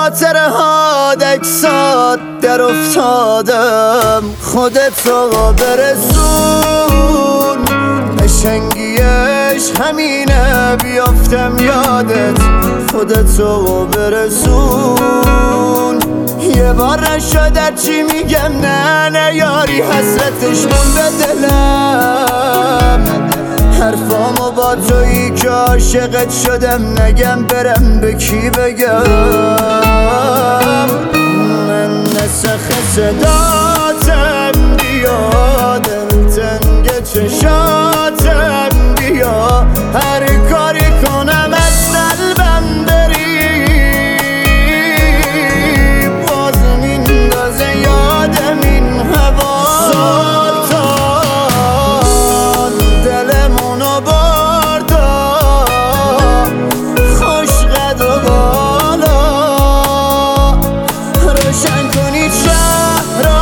خاطره ها دکسات در افتادم، خودتو برسون قشنگیش همینه بیافتم یادت، خودتو برسون. یه بار نشد چی میگم نه یاری حسرتش مونده دلم، حرفامو با تویی که عاشقت شدم نگم برم به کی بگم. من نسخ صداتم بیا، دلتنگ چشاتم بیا، هر کاری کنم از قلبم بری، باز میندازه یادم این هوا. سلطان دلمونو بردا، خوش قد و بالا، روشن کنید شهر را،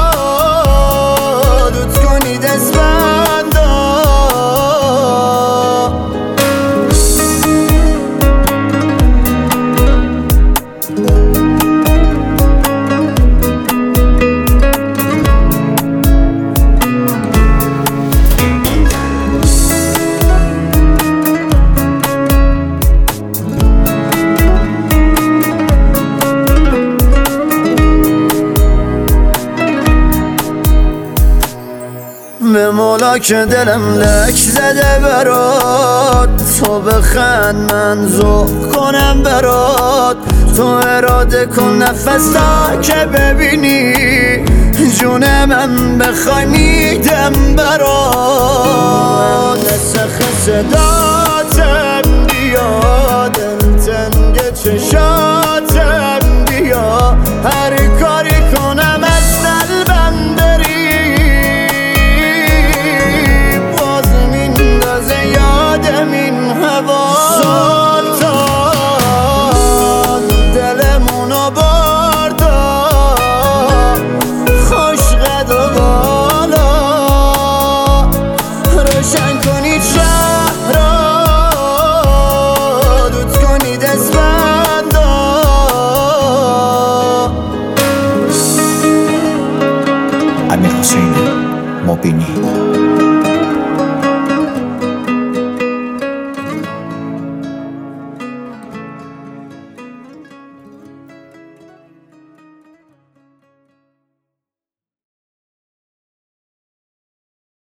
دود کنید اسفندا. به مولا که دلم لک زده برات، تو بخند من ذوق کنم برات، تو اراده کن نفس تا که ببینی جون من بخوای میدم برات.